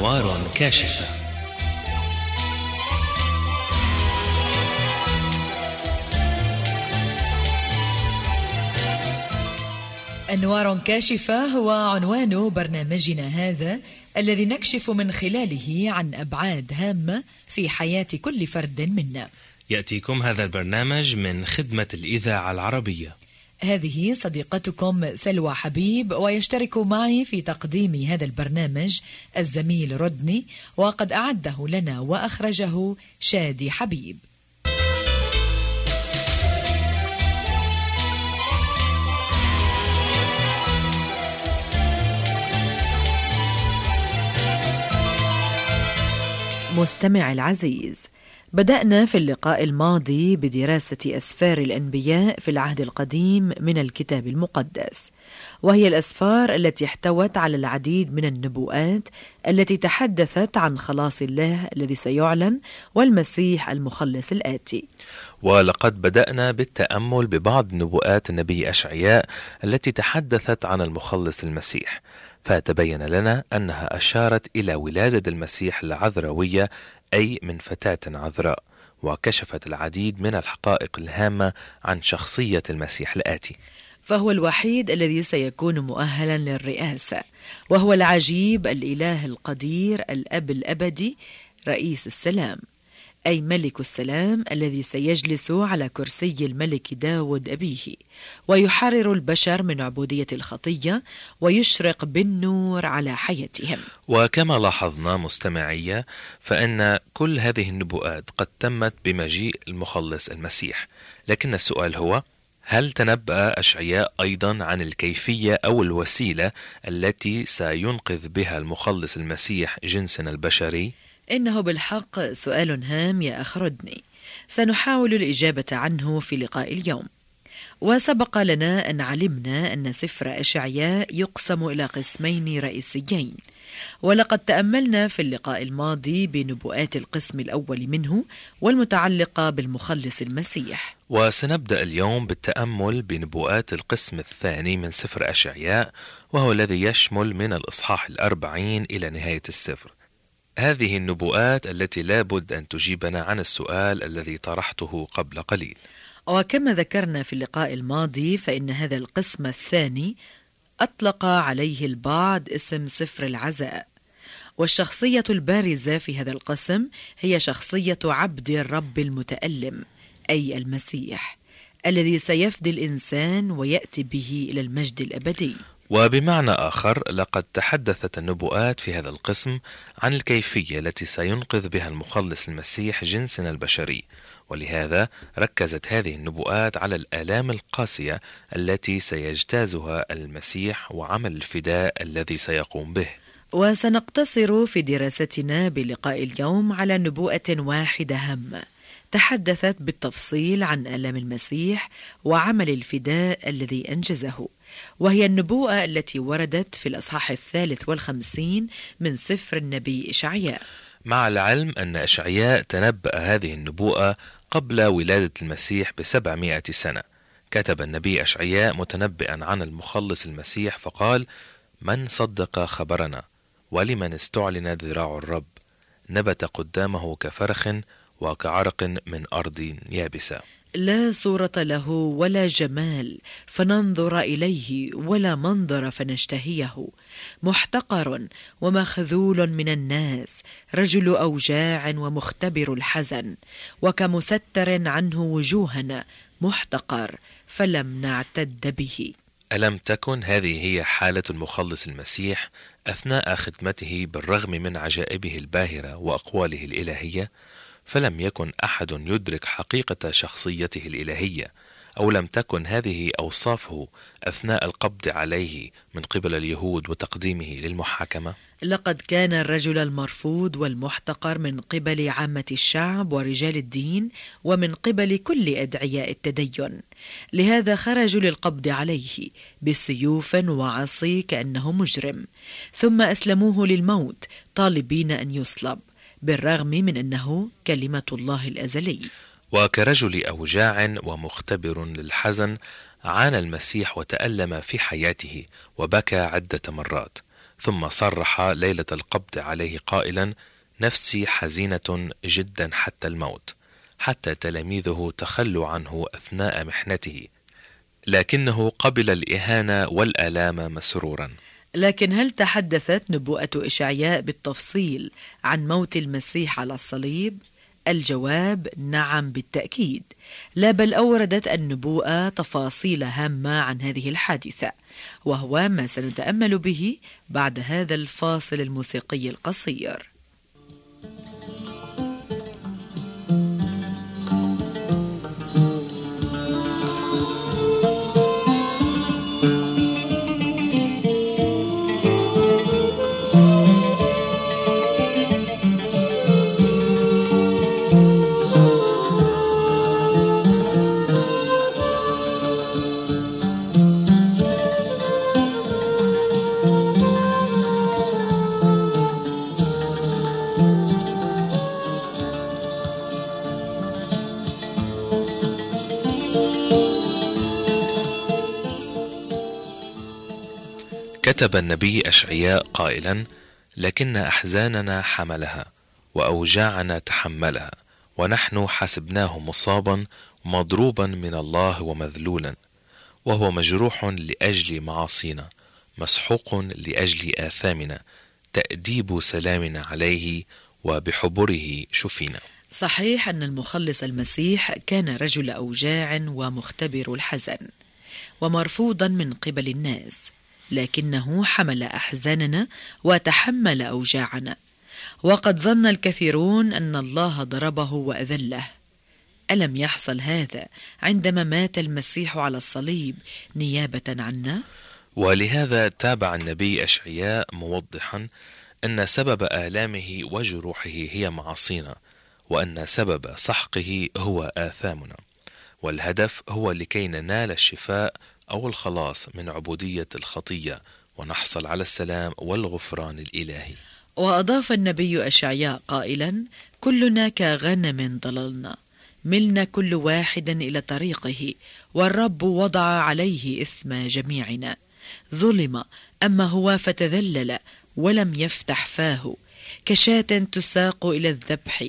أنوار كاشفة. أنوار كاشفة هو عنوان برنامجنا هذا، الذي نكشف من خلاله عن أبعاد هامة في حياة كل فرد منا. يأتيكم هذا البرنامج من خدمة الإذاعة العربية. هذه صديقتكم سلوى حبيب، ويشترك معي في تقديم هذا البرنامج الزميل رودني، وقد أعده لنا وأخرجه شادي حبيب. مستمع العزيز، بدأنا في اللقاء الماضي بدراسة أسفار الأنبياء في العهد القديم من الكتاب المقدس، وهي الأسفار التي احتوت على العديد من النبوءات التي تحدثت عن خلاص الله الذي سيعلن والمسيح المخلص الآتي. ولقد بدأنا بالتأمل ببعض نبوءات النبي أشعياء التي تحدثت عن المخلص المسيح، فتبين لنا أنها أشارت إلى ولادة المسيح العذراوية، أي من فتاة عذراء، وكشفت العديد من الحقائق الهامة عن شخصية المسيح الآتي. فهو الوحيد الذي سيكون مؤهلا للرئاسة، وهو العجيب الإله القدير الأب الأبدي رئيس السلام، أي ملك السلام الذي سيجلس على كرسي الملك داود أبيه، ويحرر البشر من عبودية الخطية ويشرق بالنور على حياتهم. وكما لاحظنا مستمعية، فإن كل هذه النبوءات قد تمت بمجيء المخلص المسيح، لكن السؤال هو: هل تنبأ أشعياء أيضا عن الكيفية أو الوسيلة التي سينقذ بها المخلص المسيح جنسنا البشري؟ إنه بالحق سؤال هام يا أخ رودني، سنحاول الإجابة عنه في لقاء اليوم. وسبق لنا أن علمنا أن سفر أشعياء يقسم إلى قسمين رئيسيين، ولقد تأملنا في اللقاء الماضي بنبوءات القسم الأول منه والمتعلقة بالمخلص المسيح، وسنبدأ اليوم بالتأمل بنبوءات القسم الثاني من سفر أشعياء، وهو الذي يشمل من الإصحاح 40 إلى نهاية السفر. هذه النبوءات التي لابد أن تجيبنا عن السؤال الذي طرحته قبل قليل. وكما ذكرنا في اللقاء الماضي، فإن هذا القسم الثاني أطلق عليه البعض اسم سفر العزاء، والشخصية البارزة في هذا القسم هي شخصية عبد الرب المتألم، أي المسيح الذي سيفدي الإنسان ويأتي به إلى المجد الأبدي. وبمعنى آخر، لقد تحدثت النبوءات في هذا القسم عن الكيفية التي سينقذ بها المخلص المسيح جنسنا البشري، ولهذا ركزت هذه النبوءات على الآلام القاسية التي سيجتازها المسيح وعمل الفداء الذي سيقوم به. وسنقتصر في دراستنا بلقاء اليوم على نبوءة واحدة هامة تحدثت بالتفصيل عن آلام المسيح وعمل الفداء الذي أنجزه، وهي النبوءة التي وردت في الأصحاح 53 من سفر النبي إشعياء. مع العلم أن إشعياء تنبأ هذه النبوءة قبل ولادة المسيح ب700 سنة، كتب النبي إشعياء متنبئا عن المخلص المسيح فقال: من صدق خبرنا، ولمن استعلن ذراع الرب، نبت قدامه كفرخ وكعرق من أرض يابسة. لا صورة له ولا جمال فننظر إليه، ولا منظر فنشتهيه، محتقر ومخذول من الناس، رجل أوجاع ومختبر الحزن، وكمستر عنه وجوهنا، محتقر فلم نعتد به. ألم تكن هذه هي حالة المخلص المسيح أثناء خدمته بالرغم من عجائبه الباهرة وأقواله الإلهية؟ فلم يكن أحد يدرك حقيقة شخصيته الإلهية، أو لم تكن هذه أوصافه أثناء القبض عليه من قبل اليهود وتقديمه للمحاكمة. لقد كان الرجل المرفوض والمحتقر من قبل عامة الشعب ورجال الدين، ومن قبل كل أدعياء التدين، لهذا خرجوا للقبض عليه بسيوف وعصي كأنه مجرم، ثم أسلموه للموت طالبين أن يصلب، بالرغم من أنه كلمة الله الأزلي. وكرجل أوجاع ومختبر للحزن عانى المسيح وتألم في حياته وبكى عدة مرات، ثم صرح ليلة القبض عليه قائلا: نفسي حزينة جدا حتى الموت، حتى تلاميذه تخلوا عنه أثناء محنته، لكنه قبل الإهانة والآلام مسرورا. لكن هل تحدثت نبوءة إشعياء بالتفصيل عن موت المسيح على الصليب؟ الجواب نعم بالتأكيد، لا بل أوردت النبوءة تفاصيل هامة عن هذه الحادثة، وهو ما سنتأمل به بعد هذا الفاصل الموسيقي القصير. كتب النبي أشعياء قائلا: لكن أحزاننا حملها وأوجاعنا تحملها، ونحن حسبناه مصابا مضروبا من الله ومذلولا، وهو مجروح لأجل معاصينا، مسحوق لأجل آثامنا، تأديب سلامنا عليه، وبحبره شفينا. صحيح أن المخلص المسيح كان رجل أوجاع ومختبر الحزن ومرفوضا من قبل الناس، لكنه حمل أحزاننا وتحمل أوجاعنا. وقد ظن الكثيرون أن الله ضربه وأذله. ألم يحصل هذا عندما مات المسيح على الصليب نيابة عنا؟ ولهذا تابع النبي أشعياء موضحا أن سبب آلامه وجروحه هي معاصينا، وأن سبب سحقه هو آثامنا، والهدف هو لكي ننال الشفاء أو الخلاص من عبودية الخطية، ونحصل على السلام والغفران الإلهي. وأضاف النبي أشعياء قائلا: كلنا كغنم ضللنا، ملنا كل واحد إلى طريقه، والرب وضع عليه إثم جميعنا. ظلم أما هو فتذلل ولم يفتح فاه، كشاة تساق إلى الذبح،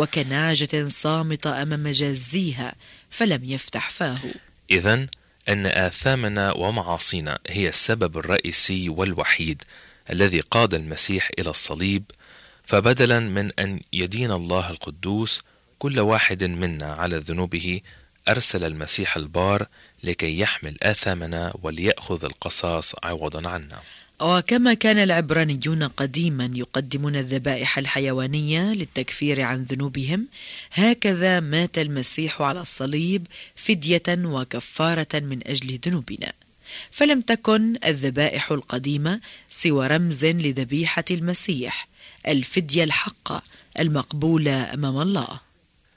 وكنعجة صامتة أمام جازيها فلم يفتح فاه. إذن أن آثامنا ومعاصينا هي السبب الرئيسي والوحيد الذي قاد المسيح إلى الصليب، فبدلا من أن يدين الله القدوس كل واحد منا على ذنوبه، أرسل المسيح البار لكي يحمل آثامنا وليأخذ القصاص عوضا عنا. وكما كان العبرانيون قديما يقدمون الذبائح الحيوانية للتكفير عن ذنوبهم، هكذا مات المسيح على الصليب فدية وكفارة من أجل ذنوبنا. فلم تكن الذبائح القديمة سوى رمز لذبيحة المسيح، الفدية الحقة المقبولة أمام الله.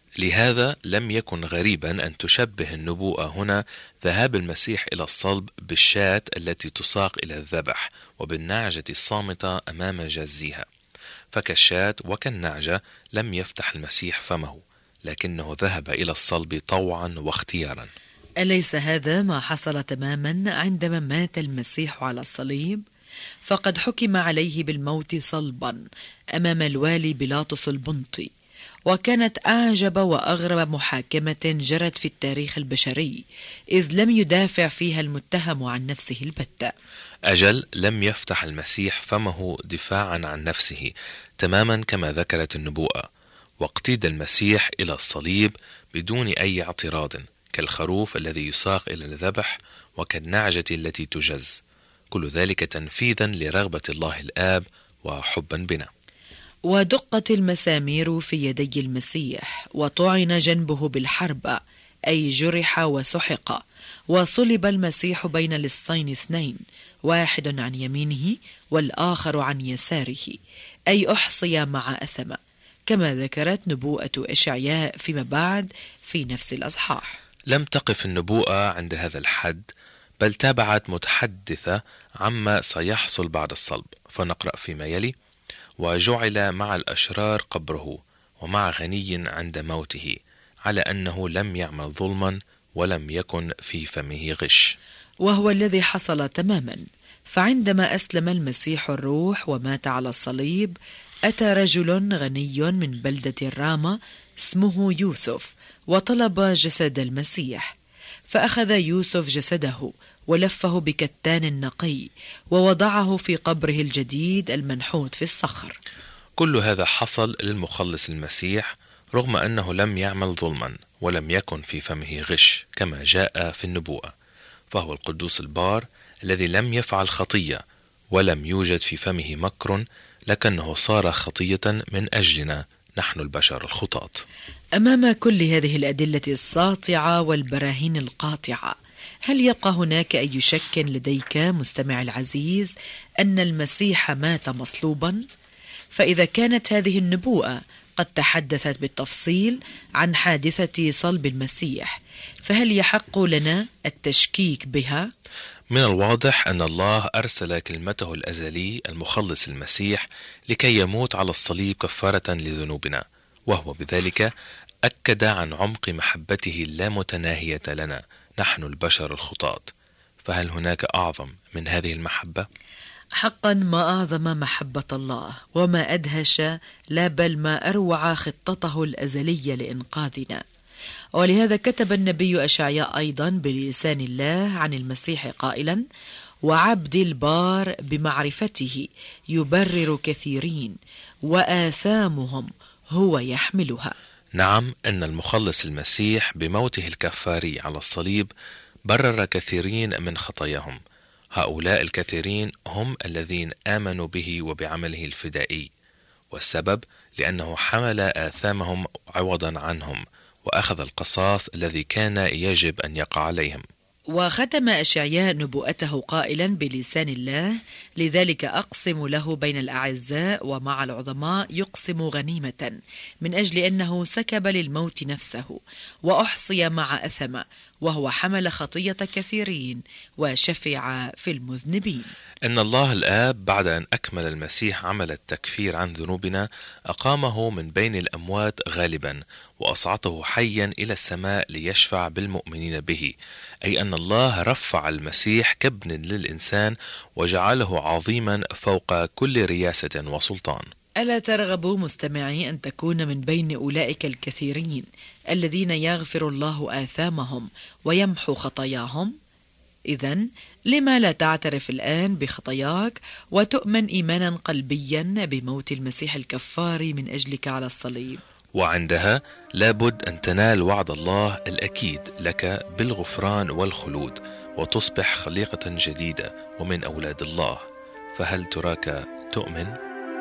لهذا لم يكن غريبا أن تشبه النبوءة هنا ذهاب المسيح إلى الصلب بالشاة التي تساق إلى الذبح، وبالنعجة الصامتة أمام جازيها. فكالشاة وكالنعجة لم يفتح المسيح فمه، لكنه ذهب إلى الصلب طوعا واختيارا. أليس هذا ما حصل تماما عندما مات المسيح على الصليب؟ فقد حكم عليه بالموت صلبا أمام الوالي بيلاطس البنطي، وكانت أعجب وأغرب محاكمة جرت في التاريخ البشري، إذ لم يدافع فيها المتهم عن نفسه البتة. أجل لم يفتح المسيح فمه دفاعا عن نفسه، تماما كما ذكرت النبوءة، واقتيد المسيح إلى الصليب بدون أي اعتراض، كالخروف الذي يساق إلى الذبح وكالنعجة التي تجز، كل ذلك تنفيذا لرغبة الله الآب وحبا بنا. ودقت المسامير في يدي المسيح، وطعن جنبه بالحربة، أي جرح وسحق، وصلب المسيح بين لصين اثنين، واحد عن يمينه والآخر عن يساره، أي أحصي مع أثم، كما ذكرت نبوءة إشعياء فيما بعد في نفس الأصحاح. لم تقف النبوءة عند هذا الحد، بل تابعت متحدثة عما سيحصل بعد الصلب، فنقرأ فيما يلي: وجعل مع الأشرار قبره، ومع غني عند موته، على أنه لم يعمل ظلما ولم يكن في فمه غش. وهو الذي حصل تماما، فعندما أسلم المسيح الروح ومات على الصليب، أتى رجل غني من بلدة الرامة اسمه يوسف وطلب جسد المسيح، فأخذ يوسف جسده ولفه بكتان نقي ووضعه في قبره الجديد المنحوت في الصخر. كل هذا حصل للمخلص المسيح رغم أنه لم يعمل ظلما ولم يكن في فمه غش كما جاء في النبوءة، فهو القدوس البار الذي لم يفعل خطية ولم يوجد في فمه مكر، لكنه صار خطية من أجلنا نحن البشر الخطاة. أمام كل هذه الأدلة الساطعة والبراهين القاطعة، هل يبقى هناك أي شك لديك مستمع العزيز أن المسيح مات مصلوبا؟ فإذا كانت هذه النبوءة قد تحدثت بالتفصيل عن حادثة صلب المسيح، فهل يحق لنا التشكيك بها؟ من الواضح أن الله أرسل كلمته الأزلي المخلص المسيح لكي يموت على الصليب كفارة لذنوبنا، وهو بذلك أكد عن عمق محبته اللامتناهية لنا نحن البشر الخطاة. فهل هناك أعظم من هذه المحبة؟ حقا ما أعظم محبة الله وما أدهش، لا بل ما أروع خطته الأزلية لإنقاذنا. ولهذا كتب النبي أشعياء أيضا بلسان الله عن المسيح قائلا: وعبد البار بمعرفته يبرر كثيرين وآثامهم هو يحملها. نعم، أن المخلص المسيح بموته الكفاري على الصليب برر كثيرين من خطاياهم. هؤلاء الكثيرين هم الذين آمنوا به وبعمله الفدائي، والسبب لأنه حمل آثامهم عوضا عنهم وأخذ القصاص الذي كان يجب أن يقع عليهم. وختم أشعياء نبوءته قائلا بلسان الله: لذلك أقسم له بين الأعزاء ومع العظماء يقسم غنيمة، من أجل أنه سكب للموت نفسه وأحصي مع أثم، وهو حمل خطية كثيرين وشفع في المذنبين. إن الله الآب بعد أن أكمل المسيح عمل التكفير عن ذنوبنا أقامه من بين الأموات غالبا وأصعده حيا إلى السماء ليشفع بالمؤمنين به، أي أن الله رفع المسيح كابن للإنسان وجعله عظيما فوق كل رياسة وسلطان. ألا ترغب مستمعي أن تكون من بين أولئك الكثيرين الذين يغفر الله آثامهم ويمحو خطاياهم؟ إذن لما لا تعترف الآن بخطاياك وتؤمن إيمانا قلبيا بموت المسيح الكفاري من أجلك على الصليب؟ وعندها لابد أن تنال وعد الله الأكيد لك بالغفران والخلود، وتصبح خليقة جديدة ومن أولاد الله. فهل تراك تؤمن؟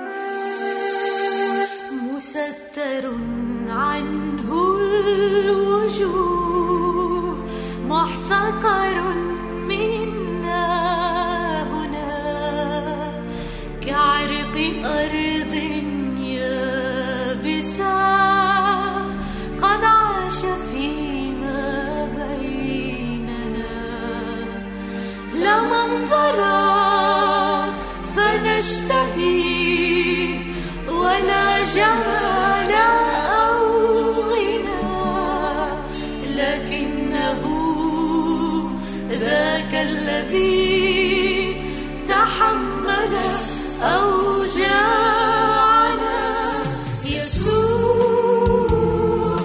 مستر عنه الوجوه، محتقر منا هنا، كعرق أرض يابسة قد عاش فيما بيننا، لا منظر فنشتهي ولا جمال أو غنى، لكنه ذاك الذي تحمل أوجاعنا. يسوع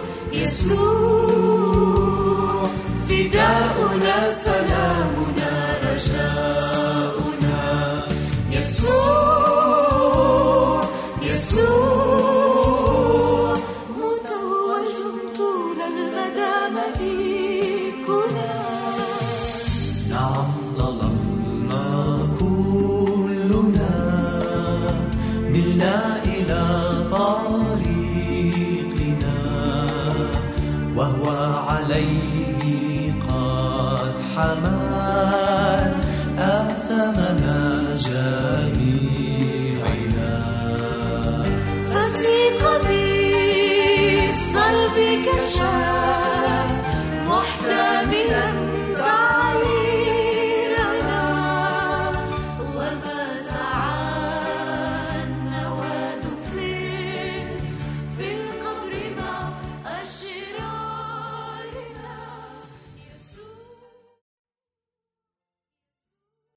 يسوع فداؤنا، سلامنا، رجاؤنا. يسوع يسوع متوج طول المدى مليكنا. نعم ظلمنا كلنا، ملنا إلى طريقنا، وهو عليه قد حمل آثامنا جميعنا. فسيق بالصلب كشاف محتملا